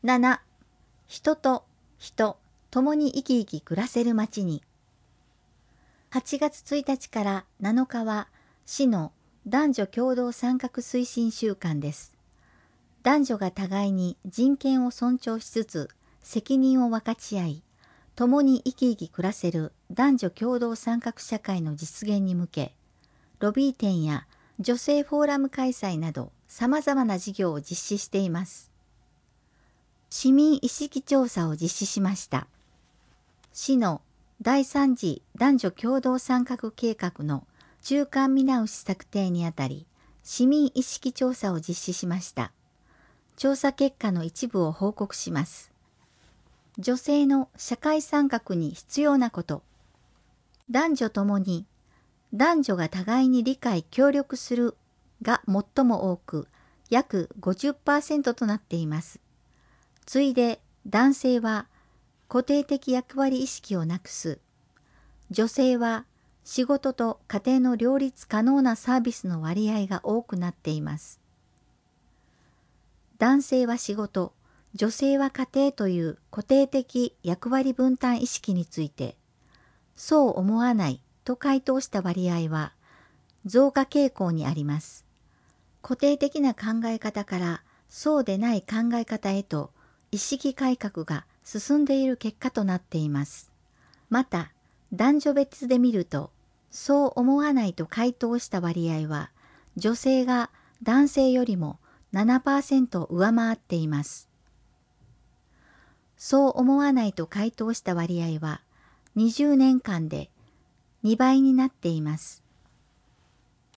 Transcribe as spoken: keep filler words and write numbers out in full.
なな、人と人、共に生き生き暮らせる街に。はちがつついたちからなのかは市の男女共同参画推進週間です。男女が互いに人権を尊重しつつ責任を分かち合い、共に生き生き暮らせる男女共同参画社会の実現に向け、ロビー展や女性フォーラム開催など様々な事業を実施しています。市民意識調査を実施しました。市のだいさん次男女共同参画計画の中間見直し策定にあたり、市民意識調査を実施しました。調査結果の一部を報告します。女性の社会参画に必要なこと。男女ともに、男女が互いに理解協力するが最も多く、約 ごじゅっパーセント となっています。次いで男性は固定的役割意識をなくす。女性は仕事と家庭の両立可能なサービスの割合が多くなっています。男性は仕事、女性は家庭という固定的役割分担意識について、そう思わないと回答した割合は増加傾向にあります。固定的な考え方からそうでない考え方へと意識改革が進んでいる結果となっています。また、男女別で見ると、そう思わないと回答した割合は、女性が男性よりも ななパーセント 上回っています。そう思わないと回答した割合は、にじゅうねんかんでにばいになっています。